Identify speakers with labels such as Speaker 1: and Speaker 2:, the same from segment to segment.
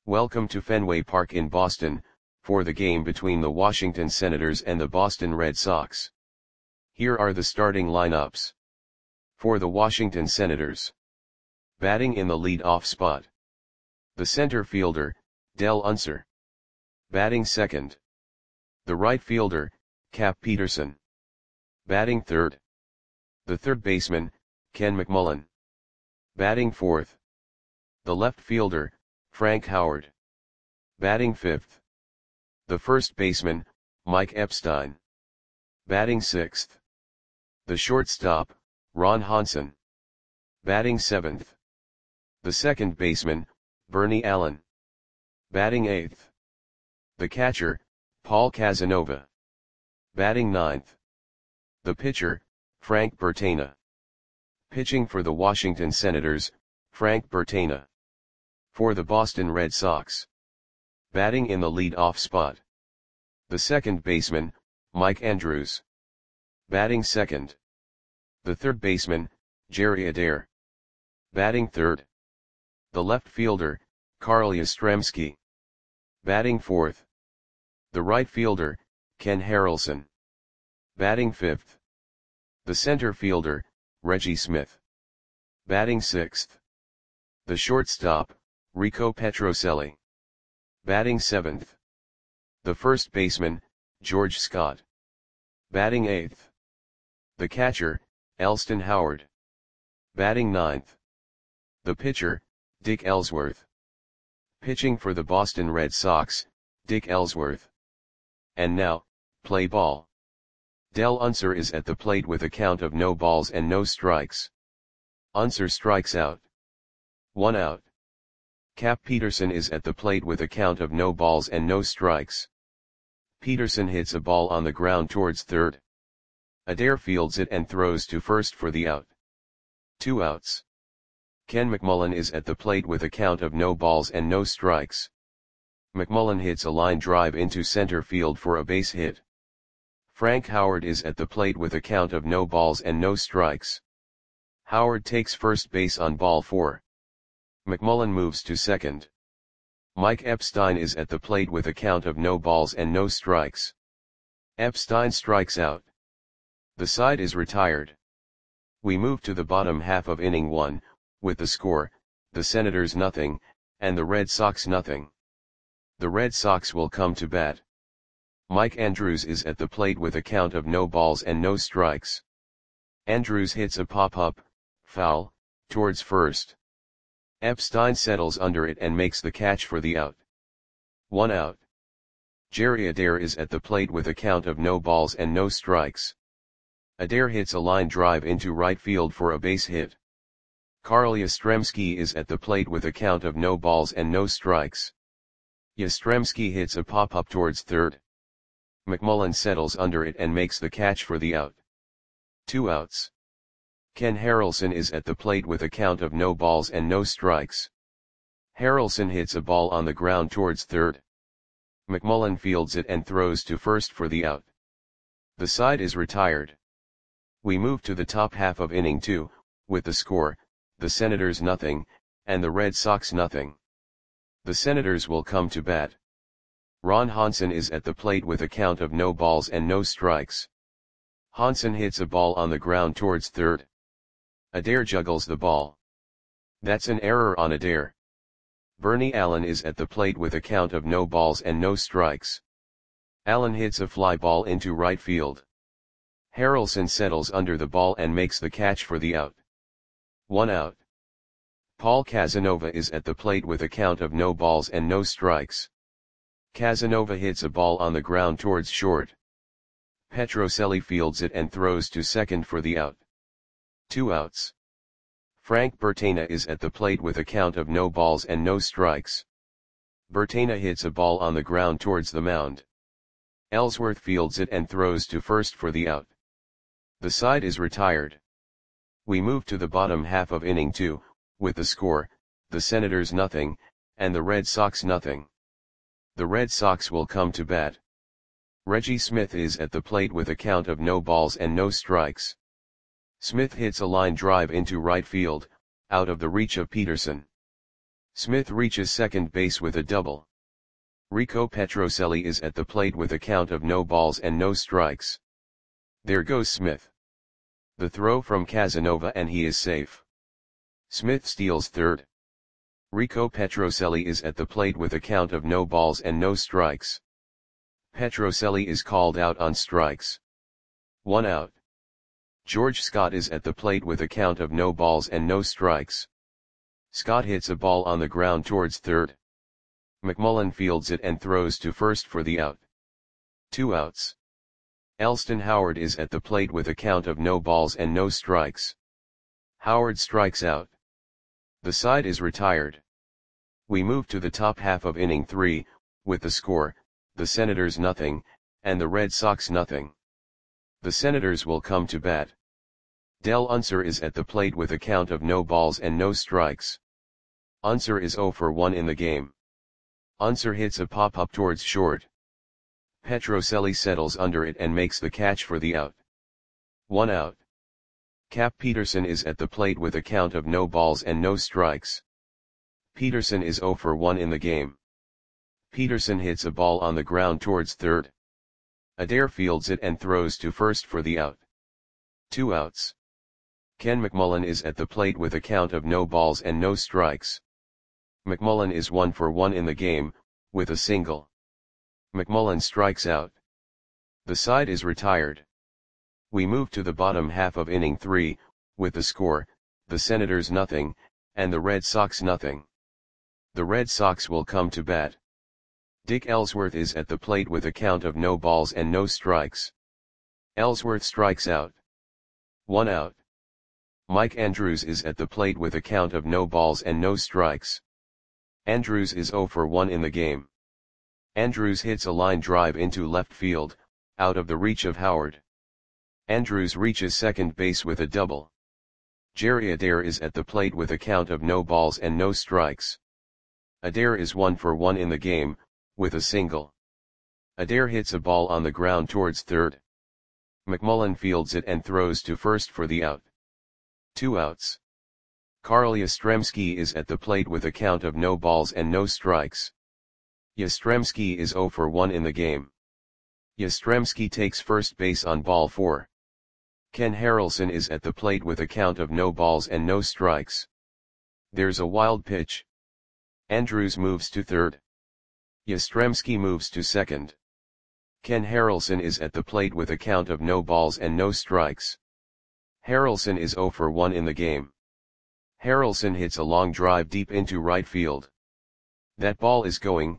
Speaker 1: Welcome to Fenway Park in Boston, for the game between the Washington Senators and the Boston Red Sox. Here are the starting lineups. For the Washington Senators. Batting in the lead-off spot. The center fielder, Dell Unser. Batting second. The right fielder, Cap Peterson. Batting third. The third baseman, Ken McMullen. Batting fourth. The left fielder, Frank Howard. Batting fifth. The first baseman, Mike Epstein. Batting sixth. The shortstop, Ron Hansen. Batting seventh. The second baseman, Bernie Allen. Batting eighth. The catcher, Paul Casanova. Batting ninth. The pitcher, Frank Bertana. Pitching for the Washington Senators, Frank Bertana. For the Boston Red Sox. Batting in the lead-off spot. The second baseman, Mike Andrews. Batting second. The third baseman, Jerry Adair. Batting third. The left fielder, Carl Yastrzemski. Batting fourth. The right fielder, Ken Harrelson. Batting fifth. The center fielder, Reggie Smith. Batting sixth. The shortstop, Rico Petrocelli. Batting seventh. The first baseman, George Scott. Batting eighth. The catcher, Elston Howard. Batting ninth. The pitcher, Dick Ellsworth. Pitching for the Boston Red Sox, Dick Ellsworth. And now, play ball. Dell Unser is at the plate with a count of no balls and no strikes. Unser strikes out. 1 out. Cap Peterson is at the plate with a count of no balls and no strikes. Peterson hits a ball on the ground towards third. Adair fields it and throws to first for the out. 2 outs. Ken McMullen is at the plate with a count of no balls and no strikes. McMullen hits a line drive into center field for a base hit. Frank Howard is at the plate with a count of no balls and no strikes. Howard takes first base on ball 4. McMullen moves to second. Mike Epstein is at the plate with a count of no balls and no strikes. Epstein strikes out. The side is retired. We move to the bottom half of inning 1, with the score, the Senators nothing, and the Red Sox nothing. The Red Sox will come to bat. Mike Andrews is at the plate with a count of no balls and no strikes. Andrews hits a pop-up, foul, towards first. Epstein settles under it and makes the catch for the out. 1 out. Jerry Adair is at the plate with a count of no balls and no strikes. Adair hits a line drive into right field for a base hit. Carl Yastrzemski is at the plate with a count of no balls and no strikes. Yastrzemski hits a pop-up towards third. McMullen settles under it and makes the catch for the out. 2 outs. Ken Harrelson is at the plate with a count of no balls and no strikes. Harrelson hits a ball on the ground towards third. McMullen fields it and throws to first for the out. The side is retired. We move to the top half of inning 2, with the score, the Senators nothing, and the Red Sox nothing. The Senators will come to bat. Ron Hansen is at the plate with a count of no balls and no strikes. Hansen hits a ball on the ground towards third. Adair juggles the ball. That's an error on Adair. Bernie Allen is at the plate with a count of no balls and no strikes. Allen hits a fly ball into right field. Harrelson settles under the ball and makes the catch for the out. 1 out. Paul Casanova is at the plate with a count of no balls and no strikes. Casanova hits a ball on the ground towards short. Petrocelli fields it and throws to second for the out. 2 outs. Frank Bertana is at the plate with a count of no balls and no strikes. Bertana hits a ball on the ground towards the mound. Ellsworth fields it and throws to first for the out. The side is retired. We move to the bottom half of inning 2, with the score, the Senators nothing, and the Red Sox nothing. The Red Sox will come to bat. Reggie Smith is at the plate with a count of no balls and no strikes. Smith hits a line drive into right field, out of the reach of Peterson. Smith reaches second base with a double. Rico Petrocelli is at the plate with a count of no balls and no strikes. There goes Smith. The throw from Casanova and he is safe. Smith steals third. Rico Petrocelli is at the plate with a count of no balls and no strikes. Petrocelli is called out on strikes. 1 out. George Scott is at the plate with a count of no balls and no strikes. Scott hits a ball on the ground towards third. McMullen fields it and throws to first for the out. 2 outs. Elston Howard is at the plate with a count of no balls and no strikes. Howard strikes out. The side is retired. We move to the top half of inning 3, with the score, the Senators nothing, and the Red Sox nothing. The Senators will come to bat. Del Unser is at the plate with a count of no balls and no strikes. Unser is 0 for 1 in the game. Unser hits a pop-up towards short. Petrocelli settles under it and makes the catch for the out. 1 out. Cap Peterson is at the plate with a count of no balls and no strikes. Peterson is 0 for 1 in the game. Peterson hits a ball on the ground towards third. Adair fields it and throws to first for the out. 2 outs. Ken McMullen is at the plate with a count of no balls and no strikes. McMullen is 1 for 1 in the game, with a single. McMullen strikes out. The side is retired. We move to the bottom half of inning 3, with the score, the Senators nothing, and the Red Sox nothing. The Red Sox will come to bat. Dick Ellsworth is at the plate with a count of no balls and no strikes. Ellsworth strikes out. 1 out. Mike Andrews is at the plate with a count of no balls and no strikes. Andrews is 0 for 1 in the game. Andrews hits a line drive into left field, out of the reach of Howard. Andrews reaches second base with a double. Jerry Adair is at the plate with a count of no balls and no strikes. Adair is 1 for 1 in the game, with a single. Adair hits a ball on the ground towards third. McMullen fields it and throws to first for the out. 2 outs. Carl Yastrzemski is at the plate with a count of no balls and no strikes. Yastrzemski is 0 for 1 in the game. Yastrzemski takes first base on ball 4. Ken Harrelson is at the plate with a count of no balls and no strikes. There's a wild pitch. Andrews moves to third. Yastrzemski moves to second. Ken Harrelson is at the plate with a count of no balls and no strikes. Harrelson is 0 for 1 in the game. Harrelson hits a long drive deep into right field. That ball is gone.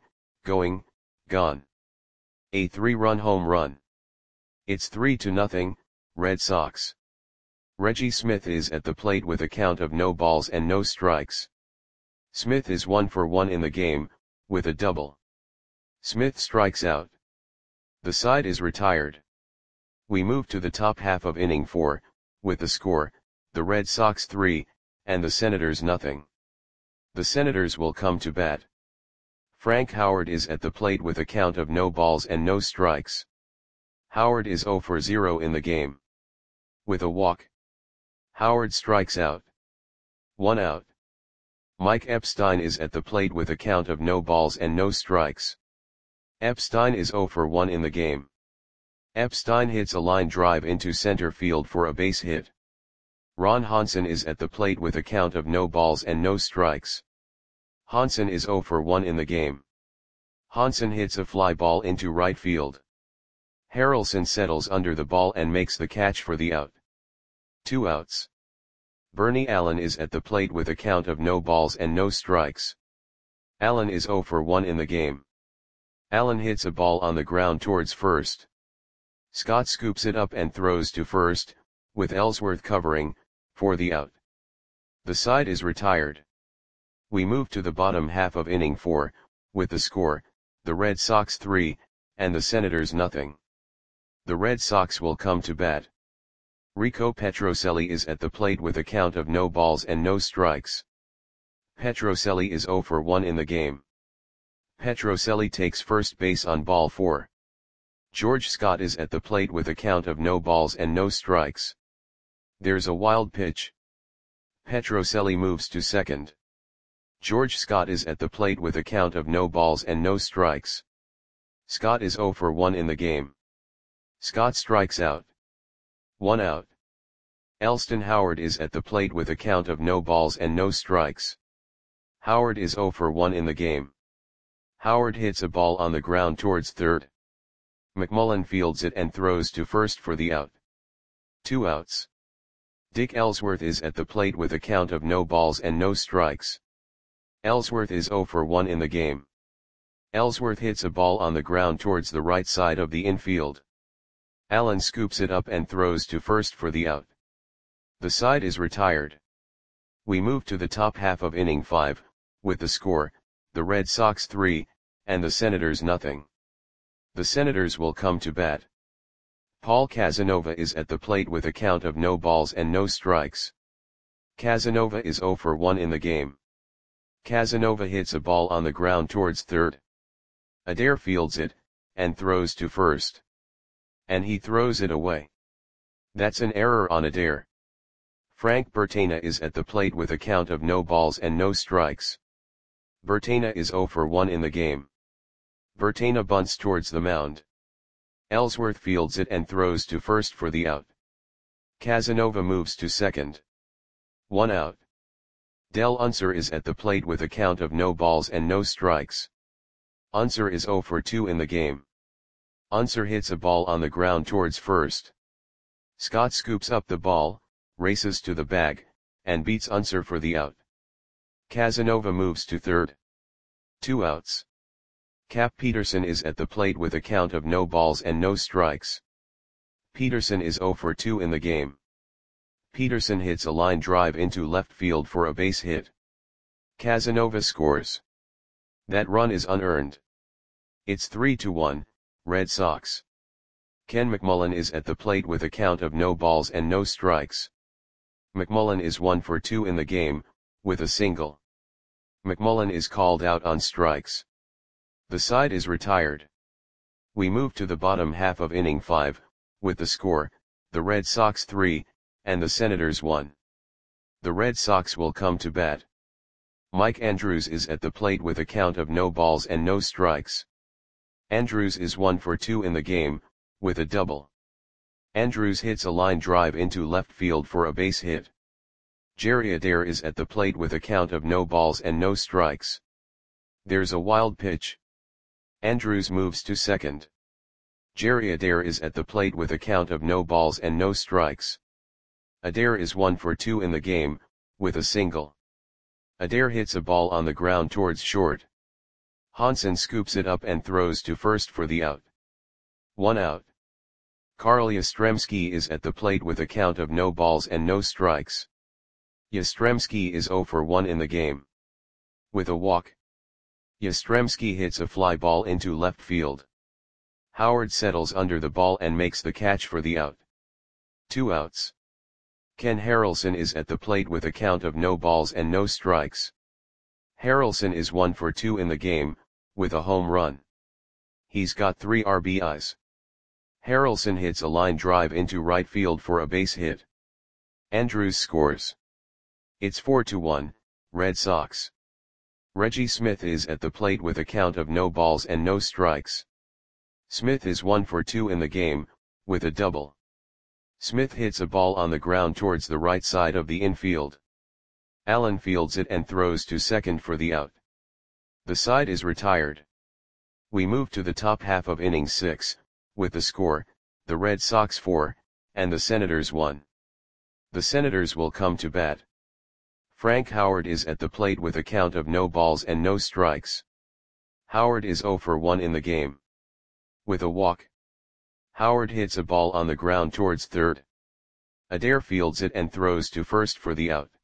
Speaker 1: A 3-run home run. It's 3-0, Red Sox. Reggie Smith is at the plate with a count of no balls and no strikes. Smith is 1 for 1 in the game, with a double. Smith strikes out. The side is retired. We move to the top half of inning 4, with the score, the Red Sox 3, and the Senators nothing. The Senators will come to bat. Frank Howard is at the plate with a count of no balls and no strikes. Howard is 0 for 0 in the game. With a walk. Howard strikes out. 1 out. Mike Epstein is at the plate with a count of no balls and no strikes. Epstein is 0 for 1 in the game. Epstein hits a line drive into center field for a base hit. Ron Hansen is at the plate with a count of no balls and no strikes. Hansen is 0 for 1 in the game. Hansen hits a fly ball into right field. Harrelson settles under the ball and makes the catch for the out. 2 outs. Bernie Allen is at the plate with a count of no balls and no strikes. Allen is 0 for 1 in the game. Allen hits a ball on the ground towards first. Scott scoops it up and throws to first, with Ellsworth covering, for the out. The side is retired. We move to the bottom half of inning 4, with the score, the Red Sox 3, and the Senators nothing. The Red Sox will come to bat. Rico Petrocelli is at the plate with a count of no balls and no strikes. Petrocelli is 0 for 1 in the game. Petrocelli takes first base on ball 4. George Scott is at the plate with a count of no balls and no strikes. There's a wild pitch. Petrocelli moves to second. George Scott is at the plate with a count of no balls and no strikes. Scott is 0 for 1 in the game. Scott strikes out. 1 out. Elston Howard is at the plate with a count of no balls and no strikes. Howard is 0 for 1 in the game. Howard hits a ball on the ground towards third. McMullen fields it and throws to first for the out. 2 outs. Dick Ellsworth is at the plate with a count of no balls and no strikes. Ellsworth is 0 for 1 in the game. Ellsworth hits a ball on the ground towards the right side of the infield. Allen scoops it up and throws to first for the out. The side is retired. We move to the top half of inning 5, with the score, the Red Sox 3, and the Senators 0. The Senators will come to bat. Paul Casanova is at the plate with a count of no balls and no strikes. Casanova is 0 for 1 in the game. Casanova hits a ball on the ground towards third. Adair fields it, and throws to first. And he throws it away. That's an error on Adair. Frank Bertena is at the plate with a count of no balls and no strikes. Bertena is 0 for 1 in the game. Bertena bunts towards the mound. Ellsworth fields it and throws to first for the out. Casanova moves to second. 1 out. Del Unser is at the plate with a count of no balls and no strikes. Unser is 0 for 2 in the game. Unser hits a ball on the ground towards first. Scott scoops up the ball, races to the bag, and beats Unser for the out. Casanova moves to third. 2 outs. Cap Peterson is at the plate with a count of no balls and no strikes. Peterson is 0 for 2 in the game. Peterson hits a line drive into left field for a base hit. Casanova scores. That run is unearned. It's 3-1, Red Sox. Ken McMullen is at the plate with a count of no balls and no strikes. McMullen is 1 for 2 in the game, with a single. McMullen is called out on strikes. The side is retired. We move to the bottom half of inning 5, with the score, the Red Sox 3, and the Senators 1. The Red Sox will come to bat. Mike Andrews is at the plate with a count of no balls and no strikes. Andrews is 1 for 2 in the game, with a double. Andrews hits a line drive into left field for a base hit. Jerry Adair is at the plate with a count of no balls and no strikes. There's a wild pitch. Andrews moves to second. Jerry Adair is at the plate with a count of no balls and no strikes. Adair is 1 for 2 in the game, with a single. Adair hits a ball on the ground towards short. Hansen scoops it up and throws to first for the out. 1 out. Carl Yastrzemski is at the plate with a count of no balls and no strikes. Yastrzemski is 0 for 1 in the game. With a walk. Yastrzemski hits a fly ball into left field. Howard settles under the ball and makes the catch for the out. 2 outs. Ken Harrelson is at the plate with a count of no balls and no strikes. Harrelson is 1 for 2 in the game, with a home run. He's got 3 RBIs. Harrelson hits a line drive into right field for a base hit. Andrews scores. It's 4-1, Red Sox. Reggie Smith is at the plate with a count of no balls and no strikes. Smith is 1 for 2 in the game, with a double. Smith hits a ball on the ground towards the right side of the infield. Allen fields it and throws to second for the out. The side is retired. We move to the top half of inning 6, with the score, the Red Sox 4, and the Senators 1. The Senators will come to bat. Frank Howard is at the plate with a count of no balls and no strikes. Howard is 0 for 1 in the game. With a walk. Howard hits a ball on the ground towards third. Adair fields it and throws to first for the out.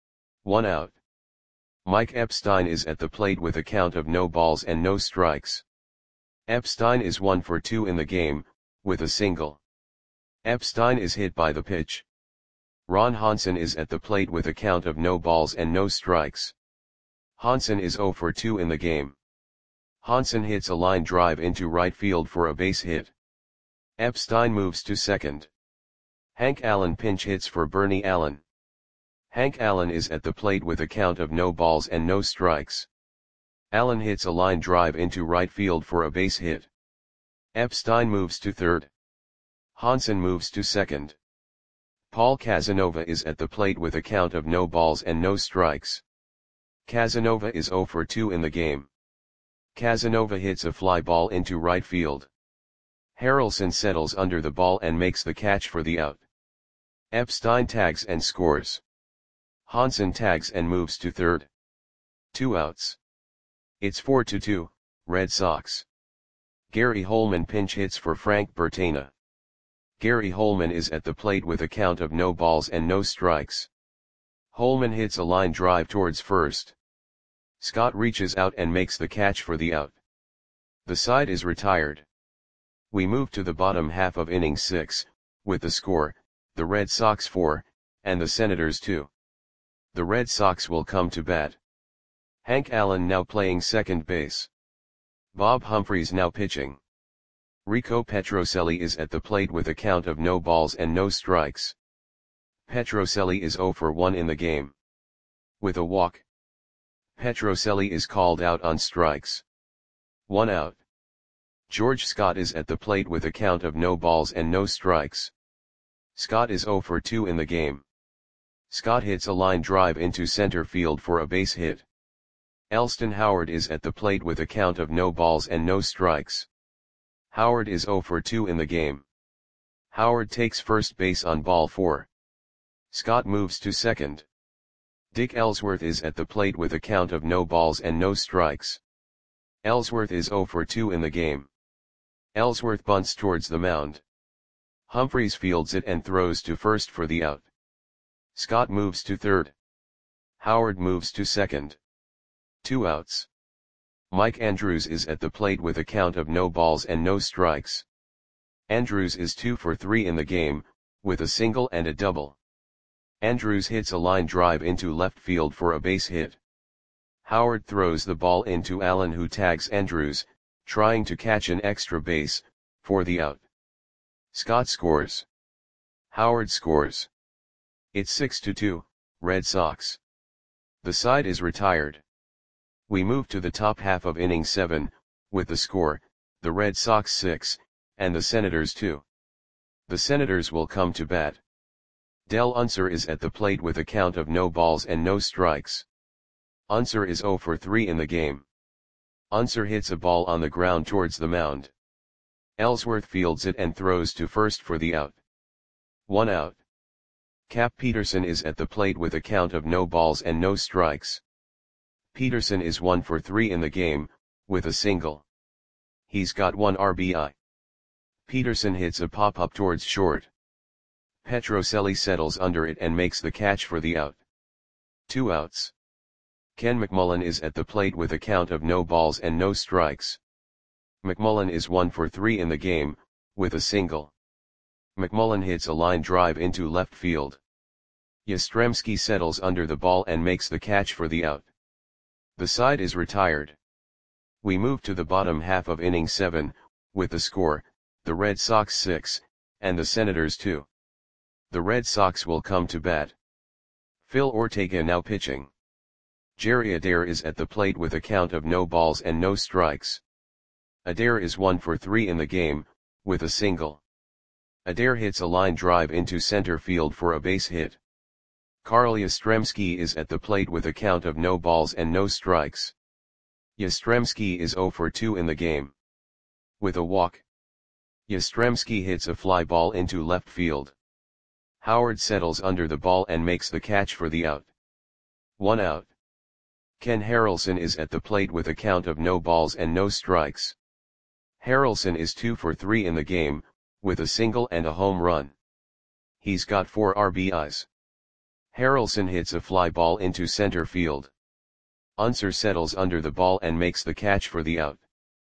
Speaker 1: 1 out. Mike Epstein is at the plate with a count of no balls and no strikes. Epstein is 1 for 2 in the game, with a single. Epstein is hit by the pitch. Ron Hansen is at the plate with a count of no balls and no strikes. Hansen is 0 for 2 in the game. Hansen hits a line drive into right field for a base hit. Epstein moves to second. Hank Allen pinch hits for Bernie Allen. Hank Allen is at the plate with a count of no balls and no strikes. Allen hits a line drive into right field for a base hit. Epstein moves to third. Hansen moves to second. Paul Casanova is at the plate with a count of no balls and no strikes. Casanova is 0 for 2 in the game. Casanova hits a fly ball into right field. Harrelson settles under the ball and makes the catch for the out. Epstein tags and scores. Hansen tags and moves to third. 2 outs. It's 4-2, Red Sox. Gary Holman pinch hits for Frank Bertana. Gary Holman is at the plate with a count of no balls and no strikes. Holman hits a line drive towards first. Scott reaches out and makes the catch for the out. The side is retired. We move to the bottom half of inning 6, with the score, the Red Sox 4, and the Senators 2. The Red Sox will come to bat. Hank Allen now playing second base. Bob Humphreys now pitching. Rico Petrocelli is at the plate with a count of no balls and no strikes. Petrocelli is 0 for 1 in the game. With a walk. Petrocelli is called out on strikes. 1 out. George Scott is at the plate with a count of no balls and no strikes. Scott is 0 for 2 in the game. Scott hits a line drive into center field for a base hit. Elston Howard is at the plate with a count of no balls and no strikes. Howard is 0 for 2 in the game. Howard takes first base on ball 4. Scott moves to second. Dick Ellsworth is at the plate with a count of no balls and no strikes. Ellsworth is 0 for 2 in the game. Ellsworth bunts towards the mound. Humphreys fields it and throws to first for the out. Scott moves to third. Howard moves to second. 2 outs. Mike Andrews is at the plate with a count of no balls and no strikes. Andrews is 2 for 3 in the game, with a single and a double. Andrews hits a line drive into left field for a base hit. Howard throws the ball into Allen, who tags Andrews, trying to catch an extra base, for the out. Scott scores. Howard scores. It's 6-2, Red Sox. The side is retired. We move to the top half of inning 7, with the score, the Red Sox 6, and the Senators 2. The Senators will come to bat. Del Unser is at the plate with a count of no balls and no strikes. Unser is 0 for 3 in the game. Unser hits a ball on the ground towards the mound. Ellsworth fields it and throws to first for the out. 1 out. Cap Peterson is at the plate with a count of no balls and no strikes. Peterson is 1 for 3 in the game, with a single. He's got 1 RBI. Peterson hits a pop-up towards short. Petrocelli settles under it and makes the catch for the out. 2 outs. Ken McMullen is at the plate with a count of no balls and no strikes. McMullen is 1 for 3 in the game, with a single. McMullen hits a line drive into left field. Yastrzemski settles under the ball and makes the catch for the out. The side is retired. We move to the bottom half of inning 7, with the score, the Red Sox 6, and the Senators 2. The Red Sox will come to bat. Phil Ortega now pitching. Jerry Adair is at the plate with a count of no balls and no strikes. Adair is 1 for 3 in the game, with a single. Adair hits a line drive into center field for a base hit. Carl Yastrzemski is at the plate with a count of no balls and no strikes. Yastrzemski is 0 for 2 in the game. With a walk. Yastrzemski hits a fly ball into left field. Howard settles under the ball and makes the catch for the out. 1 out. Ken Harrelson is at the plate with a count of no balls and no strikes. Harrelson is 2 for 3 in the game, with a single and a home run. He's got 4 RBIs. Harrelson hits a fly ball into center field. Unser settles under the ball and makes the catch for the out.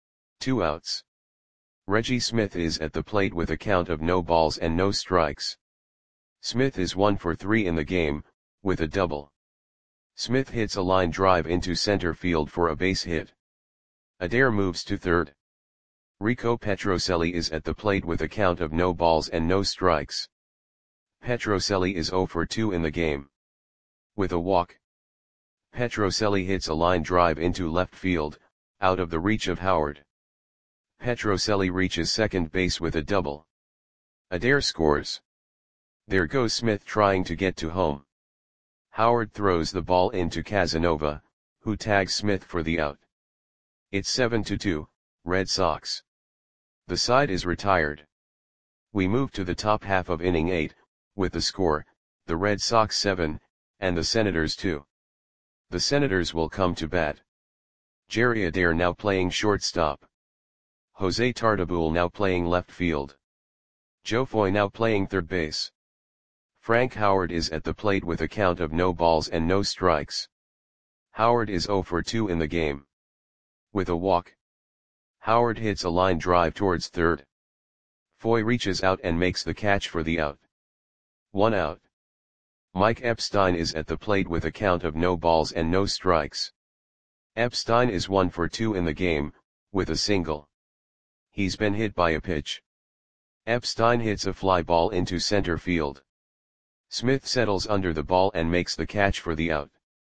Speaker 1: 2 outs. Reggie Smith is at the plate with a count of no balls and no strikes. Smith is 1 for 3 in the game, with a double. Smith hits a line drive into center field for a base hit. Adair moves to third. Rico Petrocelli is at the plate with a count of no balls and no strikes. Petrocelli is 0 for 2 in the game. With a walk, Petrocelli hits a line drive into left field, out of the reach of Howard. Petrocelli reaches second base with a double. Adair scores. There goes Smith trying to get to home. Howard throws the ball into Casanova, who tags Smith for the out. It's 7-2, Red Sox. The side is retired. We move to the top half of inning 8, with the score, the Red Sox 7, and the Senators 2. The Senators will come to bat. Jerry Adair now playing shortstop. Jose Tartabull now playing left field. Joe Foy now playing third base. Frank Howard is at the plate with a count of no balls and no strikes. Howard is 0 for 2 in the game. With a walk, Howard hits a line drive towards third. Foy reaches out and makes the catch for the out. 1 out. Mike Epstein is at the plate with a count of no balls and no strikes. Epstein is 1 for 2 in the game, with a single. He's been hit by a pitch. Epstein hits a fly ball into center field. Smith settles under the ball and makes the catch for the out.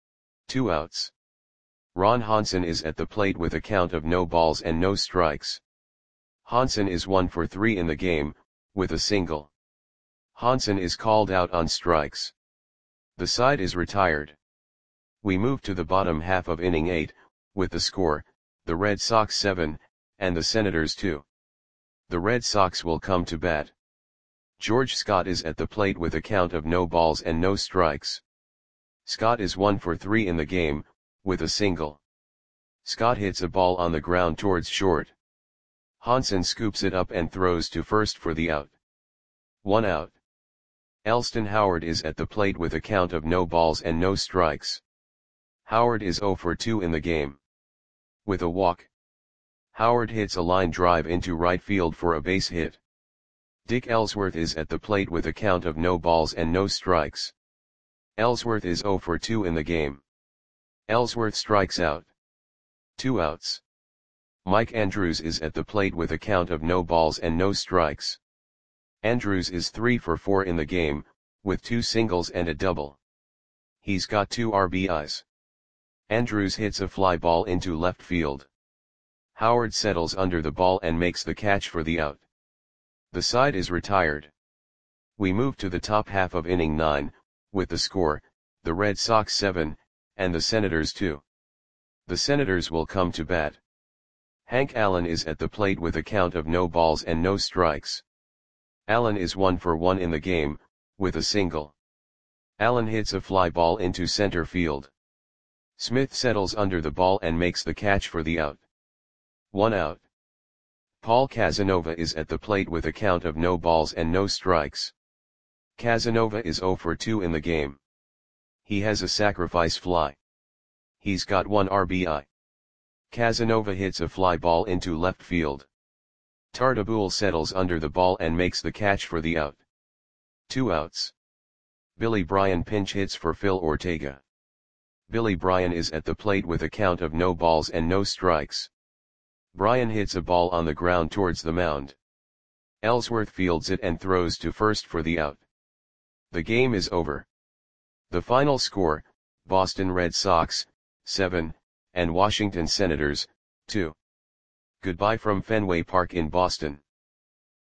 Speaker 1: 2 outs. Ron Hansen is at the plate with a count of no balls and no strikes. Hansen is 1 for 3 in the game, with a single. Hansen is called out on strikes. The side is retired. We move to the bottom half of inning 8, with the score, the Red Sox 7, and the Senators 2. The Red Sox will come to bat. George Scott is at the plate with a count of no balls and no strikes. Scott is 1 for 3 in the game, with a single. Scott hits a ball on the ground towards short. Hansen scoops it up and throws to first for the out. 1 out. Elston Howard is at the plate with a count of no balls and no strikes. Howard is 0 for 2 in the game. With a walk, Howard hits a line drive into right field for a base hit. Dick Ellsworth is at the plate with a count of no balls and no strikes. Ellsworth is 0 for 2 in the game. Ellsworth strikes out. 2 outs. Mike Andrews is at the plate with a count of no balls and no strikes. Andrews is 3 for 4 in the game, with 2 singles and a double. He's got 2 RBIs. Andrews hits a fly ball into left field. Howard settles under the ball and makes the catch for the out. The side is retired. We move to the top half of inning 9, with the score, the Red Sox 7, and the Senators 2. The Senators will come to bat. Hank Allen is at the plate with a count of no balls and no strikes. Allen is 1 for 1 in the game, with a single. Allen hits a fly ball into center field. Smith settles under the ball and makes the catch for the out. 1 out. Paul Casanova is at the plate with a count of no balls and no strikes. Casanova is 0 for 2 in the game. He has a sacrifice fly. He's got 1 RBI. Casanova hits a fly ball into left field. Tartabull settles under the ball and makes the catch for the out. 2 outs. Billy Bryan pinch hits for Phil Ortega. Billy Bryan is at the plate with a count of no balls and no strikes. Bryan hits a ball on the ground towards the mound. Ellsworth fields it and throws to first for the out. The game is over. The final score, Boston Red Sox, 7, and Washington Senators, 2. Goodbye from Fenway Park in Boston.